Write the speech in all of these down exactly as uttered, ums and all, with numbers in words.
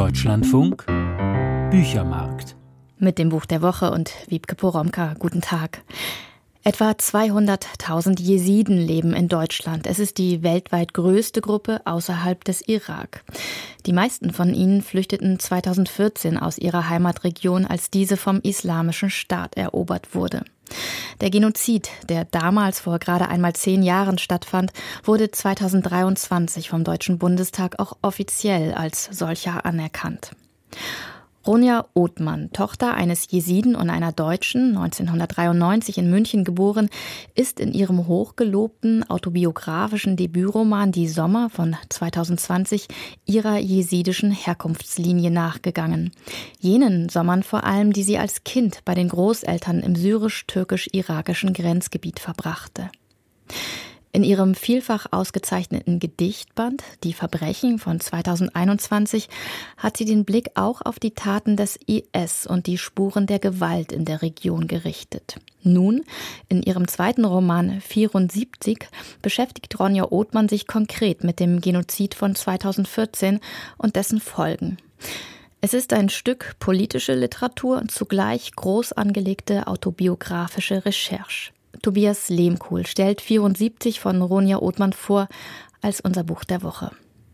Deutschlandfunk Büchermarkt. Mit dem Buch der Woche und Wiebke Poromka. Guten Tag. Etwa zweihunderttausend Jesiden leben in Deutschland. Es ist die weltweit größte Gruppe außerhalb des Irak. Die meisten von ihnen flüchteten zweitausendvierzehn aus ihrer Heimatregion, als diese vom Islamischen Staat erobert wurde. Der Genozid, der damals vor gerade einmal zehn Jahren stattfand, wurde zweitausenddreiundzwanzig vom Deutschen Bundestag auch offiziell als solcher anerkannt. Ronja Othmann, Tochter eines Jesiden und einer Deutschen, neunzehnhundertdreiundneunzig in München geboren, ist in ihrem hochgelobten autobiografischen Debütroman Die Sommer von zweitausendzwanzig ihrer jesidischen Herkunftslinie nachgegangen. Jenen Sommern vor allem, die sie als Kind bei den Großeltern im syrisch-türkisch-irakischen Grenzgebiet verbrachte. In ihrem vielfach ausgezeichneten Gedichtband Die Verbrechen von zweitausendeinundzwanzig hat sie den Blick auch auf die Taten des I S und die Spuren der Gewalt in der Region gerichtet. Nun, in ihrem zweiten Roman vierundsiebzig, beschäftigt Ronja Othmann sich konkret mit dem Genozid von zweitausendvierzehn und dessen Folgen. Es ist ein Stück politische Literatur und zugleich groß angelegte autobiografische Recherche. Tobias Lehmkuhl stellt vierundsiebzig von Ronja Othmann vor als unser Buch der Woche.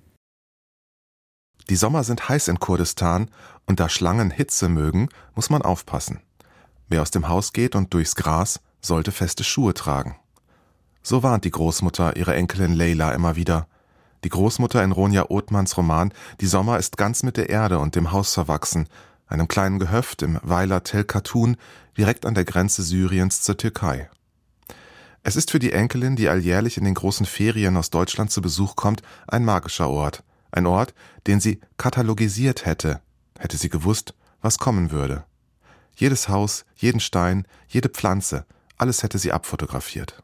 Die Sommer sind heiß in Kurdistan und da Schlangen Hitze mögen, muss man aufpassen. Wer aus dem Haus geht und durchs Gras, sollte feste Schuhe tragen. So warnt die Großmutter ihre Enkelin Leila immer wieder. Die Großmutter in Ronja Othmanns Roman Die Sommer ist ganz mit der Erde und dem Haus verwachsen, einem kleinen Gehöft im Weiler Tel Khatun, direkt an der Grenze Syriens zur Türkei. Es ist für die Enkelin, die alljährlich in den großen Ferien aus Deutschland zu Besuch kommt, ein magischer Ort. Ein Ort, den sie katalogisiert hätte, hätte sie gewusst, was kommen würde. Jedes Haus, jeden Stein, jede Pflanze, alles hätte sie abfotografiert.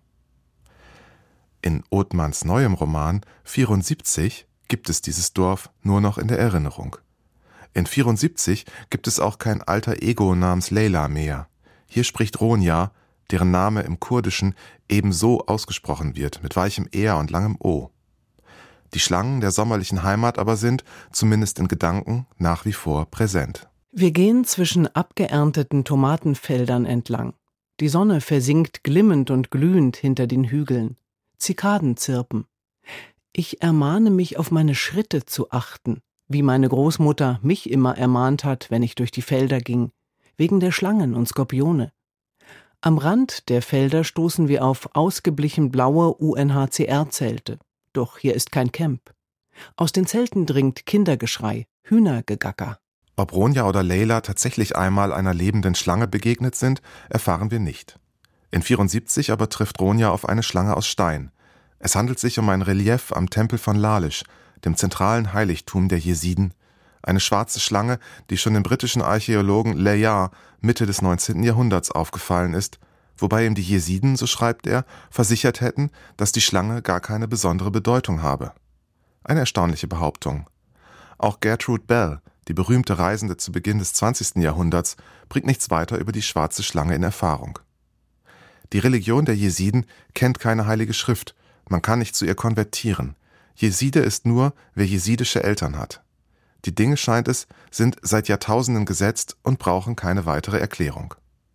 In Othmanns neuem Roman vierundsiebzig gibt es dieses Dorf nur noch in der Erinnerung. In vierundsiebzig gibt es auch kein alter Ego namens Leila mehr. Hier spricht Ronja, deren Name im Kurdischen ebenso ausgesprochen wird, mit weichem Er und langem O. Die Schlangen der sommerlichen Heimat aber sind, zumindest in Gedanken, nach wie vor präsent. Wir gehen zwischen abgeernteten Tomatenfeldern entlang. Die Sonne versinkt glimmend und glühend hinter den Hügeln. Zikaden zirpen. Ich ermahne mich, auf meine Schritte zu achten, wie meine Großmutter mich immer ermahnt hat, wenn ich durch die Felder ging, wegen der Schlangen und Skorpione. Am Rand der Felder stoßen wir auf ausgeblichen blaue U N H C R-Zelte. Doch hier ist kein Camp. Aus den Zelten dringt Kindergeschrei, Hühnergegacker. Ob Ronja oder Leila tatsächlich einmal einer lebenden Schlange begegnet sind, erfahren wir nicht. In vierundsiebzig aber trifft Ronja auf eine Schlange aus Stein. Es handelt sich um ein Relief am Tempel von Lalisch, dem zentralen Heiligtum der Jesiden. Eine schwarze Schlange, die schon dem britischen Archäologen Layard Mitte des neunzehnten Jahrhunderts aufgefallen ist, wobei ihm die Jesiden, so schreibt er, versichert hätten, dass die Schlange gar keine besondere Bedeutung habe. Eine erstaunliche Behauptung. Auch Gertrude Bell, die berühmte Reisende zu Beginn des zwanzigsten Jahrhunderts, bringt nichts weiter über die schwarze Schlange in Erfahrung. Die Religion der Jesiden kennt keine heilige Schrift, man kann nicht zu ihr konvertieren. Jeside ist nur, wer jesidische Eltern hat. Die Dinge, scheint es, sind seit Jahrtausenden gesetzt und brauchen keine weitere Erklärung.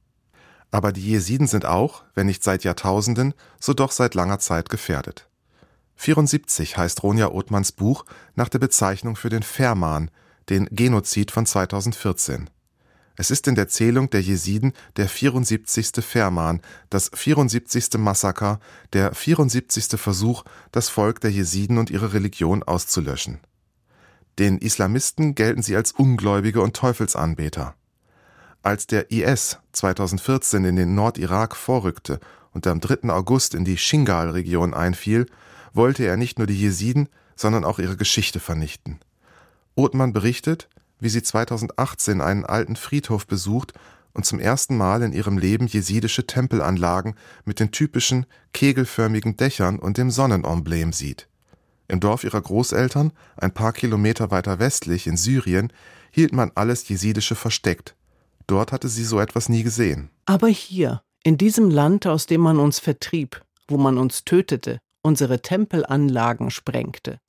Aber die Jesiden sind auch, wenn nicht seit Jahrtausenden, so doch seit langer Zeit gefährdet. vierundsiebzig heißt Ronja Othmanns Buch nach der Bezeichnung für den Ferman, den Genozid von zweitausendvierzehn. Es ist in der Zählung der Jesiden der vierundsiebzigste Ferman, das vierundsiebzigste Massaker, der vierundsiebzigste Versuch, das Volk der Jesiden und ihre Religion auszulöschen. Den Islamisten gelten sie als Ungläubige und Teufelsanbeter. Als der I S zweitausendvierzehn in den Nordirak vorrückte und am dritten August in die Shingal-Region einfiel, wollte er nicht nur die Jesiden, sondern auch ihre Geschichte vernichten. Othmann berichtet, wie sie zweitausendachtzehn einen alten Friedhof besucht und zum ersten Mal in ihrem Leben jesidische Tempelanlagen mit den typischen kegelförmigen Dächern und dem Sonnenemblem sieht. Im Dorf ihrer Großeltern, ein paar Kilometer weiter westlich in Syrien, hielt man alles Jesidische versteckt. Dort hatte sie so etwas nie gesehen. Aber hier, in diesem Land, aus dem man uns vertrieb, wo man uns tötete, unsere Tempelanlagen sprengte,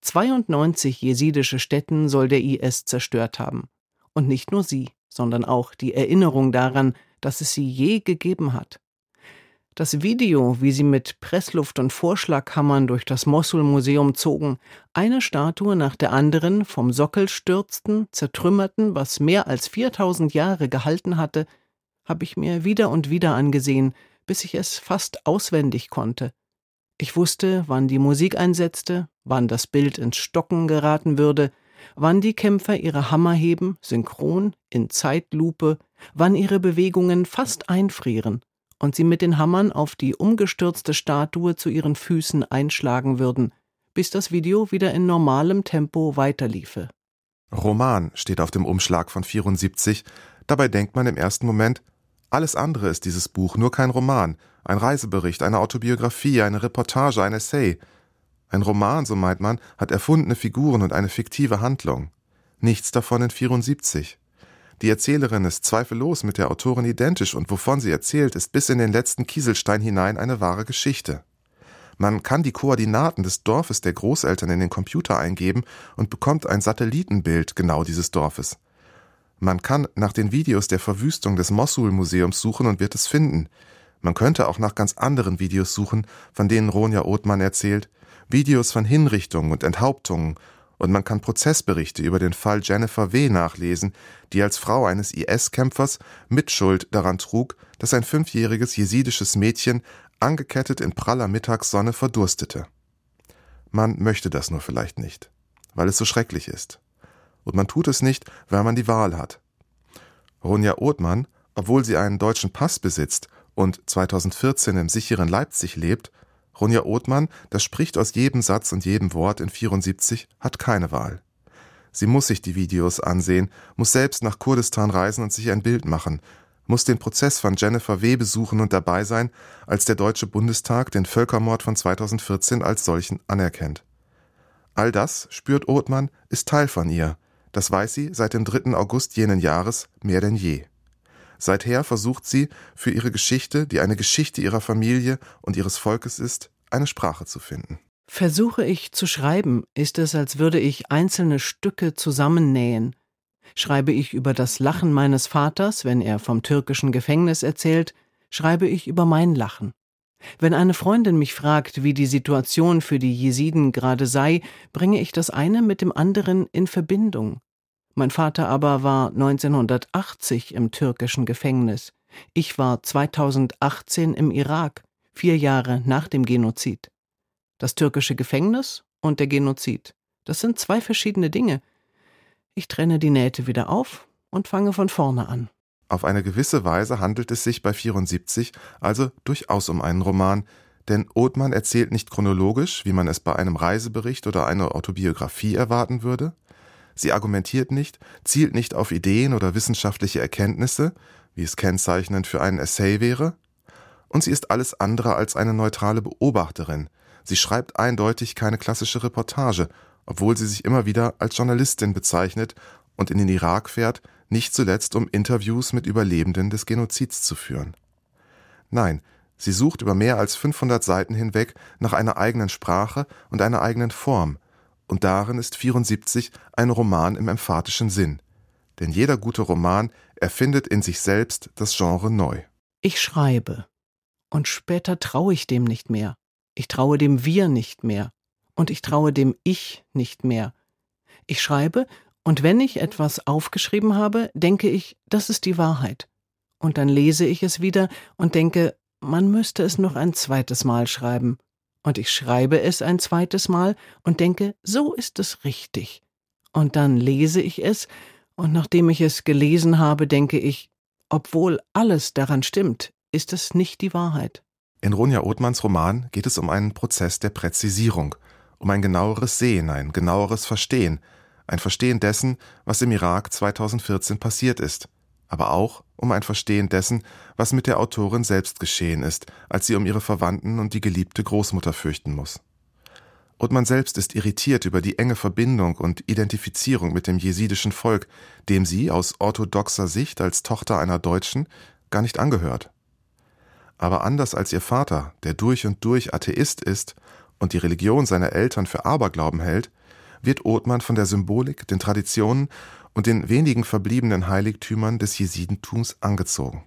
zweiundneunzig jesidische Städten soll der I S zerstört haben. Und nicht nur sie, sondern auch die Erinnerung daran, dass es sie je gegeben hat. Das Video, wie sie mit Pressluft und Vorschlaghammern durch das Mossul-Museum zogen, eine Statue nach der anderen vom Sockel stürzten, zertrümmerten, was mehr als viertausend Jahre gehalten hatte, habe ich mir wieder und wieder angesehen, bis ich es fast auswendig konnte. Ich wusste, wann die Musik einsetzte, wann das Bild ins Stocken geraten würde, wann die Kämpfer ihre Hammer heben, synchron, in Zeitlupe, wann ihre Bewegungen fast einfrieren und sie mit den Hammern auf die umgestürzte Statue zu ihren Füßen einschlagen würden, bis das Video wieder in normalem Tempo weiterliefe. Roman steht auf dem Umschlag von vierundsiebzig, dabei denkt man im ersten Moment, alles andere ist dieses Buch, nur kein Roman, ein Reisebericht, eine Autobiografie, eine Reportage, ein Essay. Ein Roman, so meint man, hat erfundene Figuren und eine fiktive Handlung. Nichts davon in vierundsiebzig. Die Erzählerin ist zweifellos mit der Autorin identisch und wovon sie erzählt, ist bis in den letzten Kieselstein hinein eine wahre Geschichte. Man kann die Koordinaten des Dorfes der Großeltern in den Computer eingeben und bekommt ein Satellitenbild genau dieses Dorfes. Man kann nach den Videos der Verwüstung des Mossul-Museums suchen und wird es finden. Man könnte auch nach ganz anderen Videos suchen, von denen Ronja Othmann erzählt, Videos von Hinrichtungen und Enthauptungen, und man kann Prozessberichte über den Fall Jennifer W. nachlesen, die als Frau eines I S-Kämpfers Mitschuld daran trug, dass ein fünfjähriges jesidisches Mädchen angekettet in praller Mittagssonne verdurstete. Man möchte das nur vielleicht nicht, weil es so schrecklich ist. Und man tut es nicht, weil man die Wahl hat. Ronja Othmann, obwohl sie einen deutschen Pass besitzt und zweitausendvierzehn im sicheren Leipzig lebt, Ronja Othmann, das spricht aus jedem Satz und jedem Wort in vierundsiebzig, hat keine Wahl. Sie muss sich die Videos ansehen, muss selbst nach Kurdistan reisen und sich ein Bild machen, muss den Prozess von Jennifer W. besuchen und dabei sein, als der Deutsche Bundestag den Völkermord von zweitausendvierzehn als solchen anerkennt. All das, spürt Othmann, ist Teil von ihr. Das weiß sie seit dem dritten August jenen Jahres mehr denn je. Seither versucht sie, für ihre Geschichte, die eine Geschichte ihrer Familie und ihres Volkes ist, eine Sprache zu finden. Versuche ich zu schreiben, ist es, als würde ich einzelne Stücke zusammennähen. Schreibe ich über das Lachen meines Vaters, wenn er vom türkischen Gefängnis erzählt, schreibe ich über mein Lachen. Wenn eine Freundin mich fragt, wie die Situation für die Jesiden gerade sei, bringe ich das eine mit dem anderen in Verbindung. Mein Vater aber war neunzehnhundertachtzig im türkischen Gefängnis. Ich war zweitausendachtzehn im Irak, vier Jahre nach dem Genozid. Das türkische Gefängnis und der Genozid, das sind zwei verschiedene Dinge. Ich trenne die Nähte wieder auf und fange von vorne an. Auf eine gewisse Weise handelt es sich bei vierundsiebzig also durchaus um einen Roman, denn Othmann erzählt nicht chronologisch, wie man es bei einem Reisebericht oder einer Autobiografie erwarten würde. Sie argumentiert nicht, zielt nicht auf Ideen oder wissenschaftliche Erkenntnisse, wie es kennzeichnend für einen Essay wäre. Und sie ist alles andere als eine neutrale Beobachterin. Sie schreibt eindeutig keine klassische Reportage, obwohl sie sich immer wieder als Journalistin bezeichnet und in den Irak fährt, nicht zuletzt um Interviews mit Überlebenden des Genozids zu führen. Nein, sie sucht über mehr als fünfhundert Seiten hinweg nach einer eigenen Sprache und einer eigenen Form, und darin ist vierundsiebzig ein Roman im emphatischen Sinn. Denn jeder gute Roman erfindet in sich selbst das Genre neu. Ich schreibe. Und später traue ich dem nicht mehr. Ich traue dem Wir nicht mehr. Und ich traue dem Ich nicht mehr. Ich schreibe, und wenn ich etwas aufgeschrieben habe, denke ich, das ist die Wahrheit. Und dann lese ich es wieder und denke, man müsste es noch ein zweites Mal schreiben. Und ich schreibe es ein zweites Mal und denke, so ist es richtig. Und dann lese ich es, und nachdem ich es gelesen habe, denke ich, obwohl alles daran stimmt, ist es nicht die Wahrheit. In Ronja Othmanns Roman geht es um einen Prozess der Präzisierung, um ein genaueres Sehen, ein genaueres Verstehen, ein Verstehen dessen, was im Irak zweitausendvierzehn passiert ist, aber auch um ein Verstehen dessen, was mit der Autorin selbst geschehen ist, als sie um ihre Verwandten und die geliebte Großmutter fürchten muss. Othmann selbst ist irritiert über die enge Verbindung und Identifizierung mit dem jesidischen Volk, dem sie aus orthodoxer Sicht als Tochter einer Deutschen gar nicht angehört. Aber anders als ihr Vater, der durch und durch Atheist ist und die Religion seiner Eltern für Aberglauben hält, wird Othman von der Symbolik, den Traditionen und den wenigen verbliebenen Heiligtümern des Jesidentums angezogen.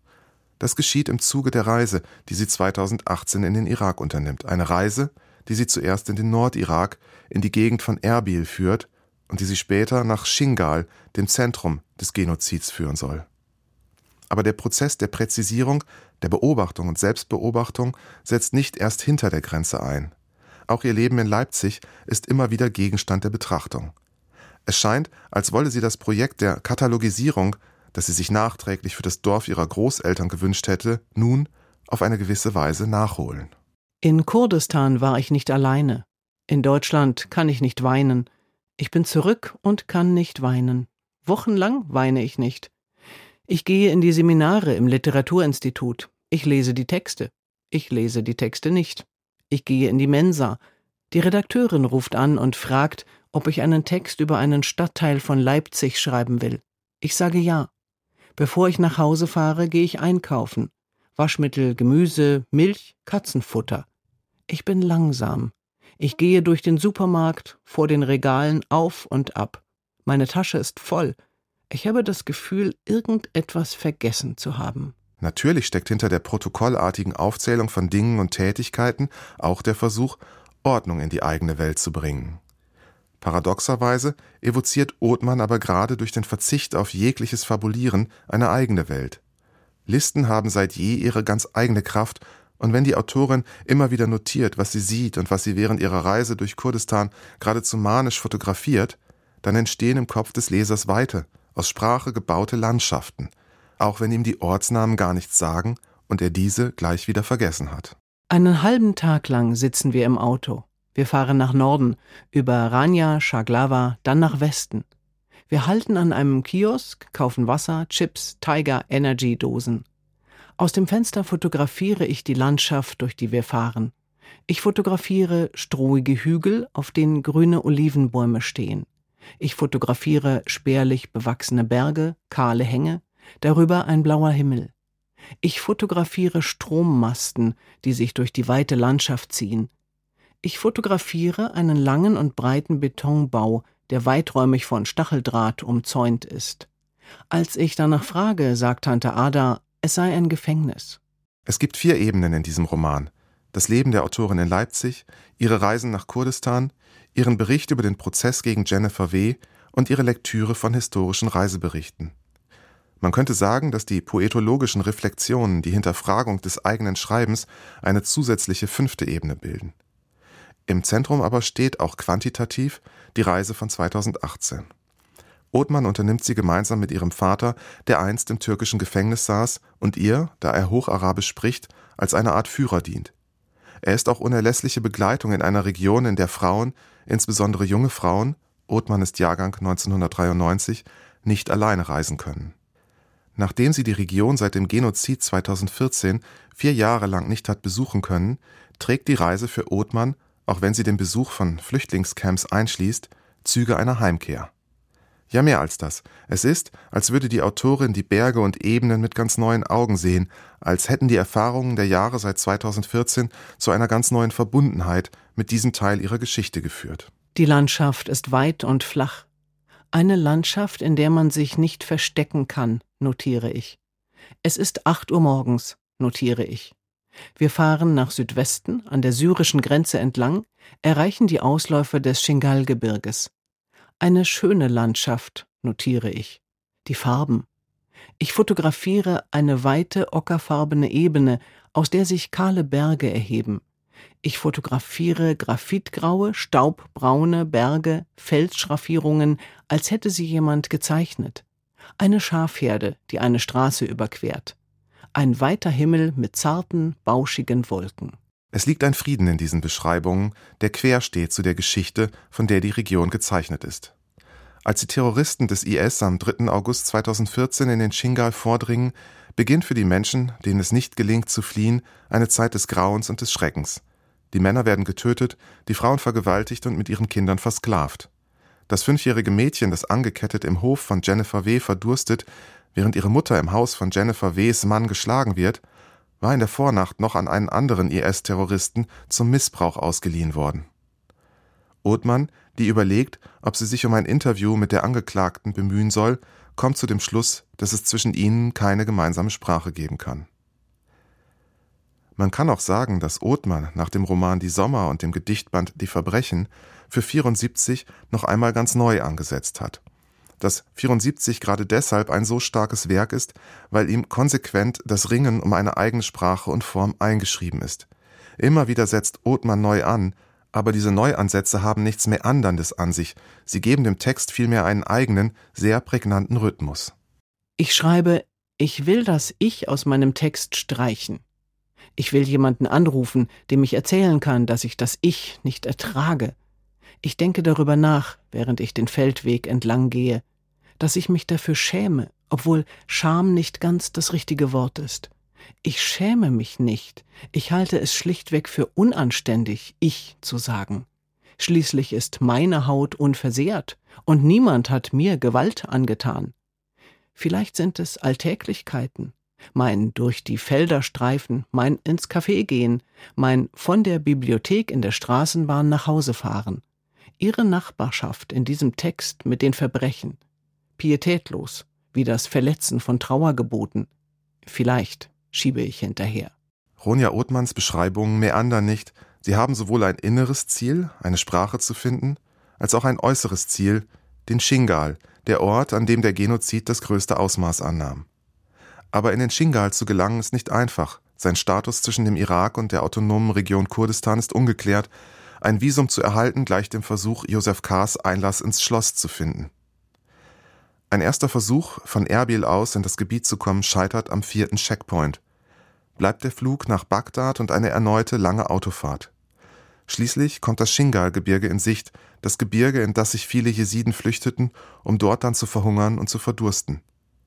Das geschieht im Zuge der Reise, die sie zweitausendachtzehn in den Irak unternimmt. Eine Reise, die sie zuerst in den Nordirak, in die Gegend von Erbil führt und die sie später nach Shingal, dem Zentrum des Genozids, führen soll. Aber der Prozess der Präzisierung, der Beobachtung und Selbstbeobachtung setzt nicht erst hinter der Grenze ein. Auch ihr Leben in Leipzig ist immer wieder Gegenstand der Betrachtung. Es scheint, als wolle sie das Projekt der Katalogisierung, das sie sich nachträglich für das Dorf ihrer Großeltern gewünscht hätte, nun auf eine gewisse Weise nachholen. In Kurdistan war ich nicht alleine. In Deutschland kann ich nicht weinen. Ich bin zurück und kann nicht weinen. Wochenlang weine ich nicht. Ich gehe in die Seminare im Literaturinstitut. Ich lese die Texte. Ich lese die Texte nicht. Ich gehe in die Mensa. Die Redakteurin ruft an und fragt, ob ich einen Text über einen Stadtteil von Leipzig schreiben will. Ich sage ja. Bevor ich nach Hause fahre, gehe ich einkaufen. Waschmittel, Gemüse, Milch, Katzenfutter. Ich bin langsam. Ich gehe durch den Supermarkt, vor den Regalen auf und ab. Meine Tasche ist voll. Ich habe das Gefühl, irgendetwas vergessen zu haben. Natürlich steckt hinter der protokollartigen Aufzählung von Dingen und Tätigkeiten auch der Versuch, Ordnung in die eigene Welt zu bringen. Paradoxerweise evoziert Othman aber gerade durch den Verzicht auf jegliches Fabulieren eine eigene Welt. Listen haben seit je ihre ganz eigene Kraft, und wenn die Autorin immer wieder notiert, was sie sieht und was sie während ihrer Reise durch Kurdistan geradezu manisch fotografiert, dann entstehen im Kopf des Lesers weite, aus Sprache gebaute Landschaften, auch wenn ihm die Ortsnamen gar nichts sagen und er diese gleich wieder vergessen hat. Einen halben Tag lang sitzen wir im Auto. Wir fahren nach Norden, über Rania, Shaglava, dann nach Westen. Wir halten an einem Kiosk, kaufen Wasser, Chips, Tiger, Energy-Dosen. Aus dem Fenster fotografiere ich die Landschaft, durch die wir fahren. Ich fotografiere strohige Hügel, auf denen grüne Olivenbäume stehen. Ich fotografiere spärlich bewachsene Berge, kahle Hänge, darüber ein blauer Himmel. Ich fotografiere Strommasten, die sich durch die weite Landschaft ziehen. Ich fotografiere einen langen und breiten Betonbau, der weiträumig von Stacheldraht umzäunt ist. Als ich danach frage, sagt Tante Ada, es sei ein Gefängnis. Es gibt vier Ebenen in diesem Roman. Das Leben der Autorin in Leipzig, ihre Reisen nach Kurdistan, ihren Bericht über den Prozess gegen Jennifer W. und ihre Lektüre von historischen Reiseberichten. Man könnte sagen, dass die poetologischen Reflexionen, die Hinterfragung des eigenen Schreibens, eine zusätzliche fünfte Ebene bilden. Im Zentrum aber steht auch quantitativ die Reise von zweitausendachtzehn. Othman unternimmt sie gemeinsam mit ihrem Vater, der einst im türkischen Gefängnis saß und ihr, da er Hocharabisch spricht, als eine Art Führer dient. Er ist auch unerlässliche Begleitung in einer Region, in der Frauen, insbesondere junge Frauen, Othman ist Jahrgang neunzehnhundertdreiundneunzig, nicht alleine reisen können. Nachdem sie die Region seit dem Genozid zweitausendvierzehn vier Jahre lang nicht hat besuchen können, trägt die Reise für Othman, auch wenn sie den Besuch von Flüchtlingscamps einschließt, Züge einer Heimkehr. Ja, mehr als das. Es ist, als würde die Autorin die Berge und Ebenen mit ganz neuen Augen sehen, als hätten die Erfahrungen der Jahre seit zweitausendvierzehn zu einer ganz neuen Verbundenheit mit diesem Teil ihrer Geschichte geführt. Die Landschaft ist weit und flach. Eine Landschaft, in der man sich nicht verstecken kann, notiere ich. Es ist acht Uhr morgens, notiere ich. Wir fahren nach Südwesten, an der syrischen Grenze entlang, erreichen die Ausläufer des Shingal-Gebirges. Eine schöne Landschaft, notiere ich. Die Farben. Ich fotografiere eine weite, ockerfarbene Ebene, aus der sich kahle Berge erheben. Ich fotografiere graphitgraue, staubbraune Berge, Felsschraffierungen, als hätte sie jemand gezeichnet. Eine Schafherde, die eine Straße überquert. Ein weiter Himmel mit zarten, bauschigen Wolken. Es liegt ein Frieden in diesen Beschreibungen, der quer steht zu der Geschichte, von der die Region gezeichnet ist. Als die Terroristen des I S am dritten August zweitausendvierzehn in den Shingal vordringen, beginnt für die Menschen, denen es nicht gelingt zu fliehen, eine Zeit des Grauens und des Schreckens. Die Männer werden getötet, die Frauen vergewaltigt und mit ihren Kindern versklavt. Das fünfjährige Mädchen, das angekettet im Hof von Jennifer W. verdurstet, während ihre Mutter im Haus von Jennifer W.s Mann geschlagen wird, war in der Vornacht noch an einen anderen I S-Terroristen zum Missbrauch ausgeliehen worden. Othmann, die überlegt, ob sie sich um ein Interview mit der Angeklagten bemühen soll, kommt zu dem Schluss, dass es zwischen ihnen keine gemeinsame Sprache geben kann. Man kann auch sagen, dass Othmann nach dem Roman Die Sommer und dem Gedichtband Die Verbrechen für vierundsiebzig noch einmal ganz neu angesetzt hat. Dass vierundsiebzig gerade deshalb ein so starkes Werk ist, weil ihm konsequent das Ringen um eine eigene Sprache und Form eingeschrieben ist. Immer wieder setzt Othmann neu an, aber diese Neuansätze haben nichts mehr Anderndes an sich. Sie geben dem Text vielmehr einen eigenen, sehr prägnanten Rhythmus. Ich schreibe, ich will das Ich aus meinem Text streichen. Ich will jemanden anrufen, dem ich erzählen kann, dass ich das Ich nicht ertrage. Ich denke darüber nach, während ich den Feldweg entlang gehe, dass ich mich dafür schäme, obwohl Scham nicht ganz das richtige Wort ist. Ich schäme mich nicht. Ich halte es schlichtweg für unanständig, ich zu sagen. Schließlich ist meine Haut unversehrt und niemand hat mir Gewalt angetan. Vielleicht sind es Alltäglichkeiten. Mein durch die Felder streifen, mein ins Café gehen, mein von der Bibliothek in der Straßenbahn nach Hause fahren. Ihre Nachbarschaft in diesem Text mit den Verbrechen. Pietätlos, wie das Verletzen von Trauergeboten. Vielleicht schiebe ich hinterher. Ronja Othmanns Beschreibungen meandern nicht. Sie haben sowohl ein inneres Ziel, eine Sprache zu finden, als auch ein äußeres Ziel, den Shingal, der Ort, an dem der Genozid das größte Ausmaß annahm. Aber in den Shingal zu gelangen ist nicht einfach. Sein Status zwischen dem Irak und der autonomen Region Kurdistan ist ungeklärt. Ein Visum zu erhalten gleicht dem Versuch, Josef K.'s Einlass ins Schloss zu finden. Ein erster Versuch, von Erbil aus in das Gebiet zu kommen, scheitert am vierten Checkpoint. Bleibt der Flug nach Bagdad und eine erneute lange Autofahrt. Schließlich kommt das Shingal-Gebirge in Sicht, das Gebirge, in das sich viele Jesiden flüchteten, um dort dann zu verhungern und zu verdursten.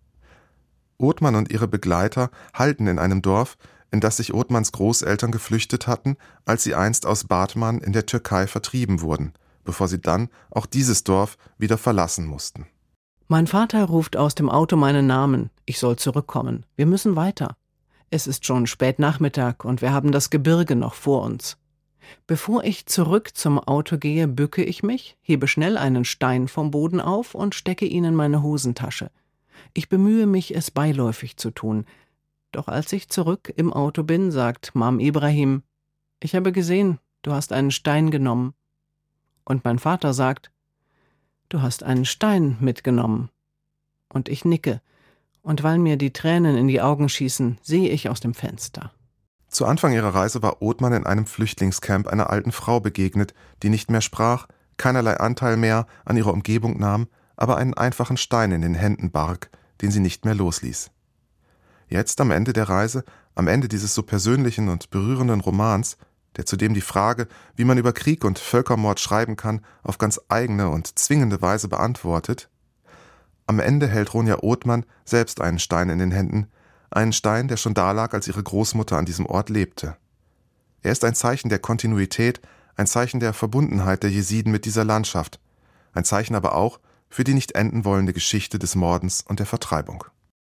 Othmann und ihre Begleiter halten in einem Dorf, in das sich Othmanns Großeltern geflüchtet hatten, als sie einst aus Batman in der Türkei vertrieben wurden, bevor sie dann auch dieses Dorf wieder verlassen mussten. Mein Vater ruft aus dem Auto meinen Namen. Ich soll zurückkommen. Wir müssen weiter. Es ist schon spät Nachmittag und wir haben das Gebirge noch vor uns. Bevor ich zurück zum Auto gehe, bücke ich mich, hebe schnell einen Stein vom Boden auf und stecke ihn in meine Hosentasche. Ich bemühe mich, es beiläufig zu tun. Doch als ich zurück im Auto bin, sagt Mam Ibrahim, ich habe gesehen, du hast einen Stein genommen. Und mein Vater sagt, du hast einen Stein mitgenommen. Und ich nicke. Und weil mir die Tränen in die Augen schießen, sehe ich aus dem Fenster. Zu Anfang ihrer Reise war Othmann in einem Flüchtlingscamp einer alten Frau begegnet, die nicht mehr sprach, keinerlei Anteil mehr an ihrer Umgebung nahm, aber einen einfachen Stein in den Händen barg, den sie nicht mehr losließ. Jetzt am Ende der Reise, am Ende dieses so persönlichen und berührenden Romans, der zudem die Frage, wie man über Krieg und Völkermord schreiben kann, auf ganz eigene und zwingende Weise beantwortet, am Ende hält Ronja Othmann selbst einen Stein in den Händen, einen Stein, der schon dalag, als ihre Großmutter an diesem Ort lebte. Er ist ein Zeichen der Kontinuität, ein Zeichen der Verbundenheit der Jesiden mit dieser Landschaft, ein Zeichen aber auch für die nicht enden wollende Geschichte des Mordens und der Vertreibung.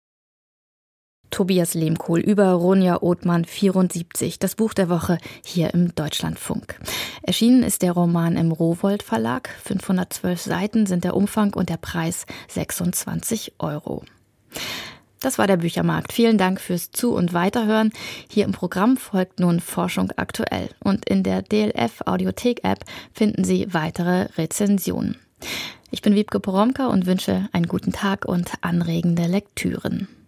Tobias Lehmkohl über Ronja Othmann vierundsiebzig, das Buch der Woche hier im Deutschlandfunk. Erschienen ist der Roman im Rowohlt Verlag. fünfhundertzwölf Seiten sind der Umfang und der Preis sechsundzwanzig Euro. Das war der Büchermarkt. Vielen Dank fürs Zu- und Weiterhören. Hier im Programm folgt nun Forschung aktuell. Und in der D L F Audiothek-App finden Sie weitere Rezensionen. Ich bin Wiebke Poromka und wünsche einen guten Tag und anregende Lektüren.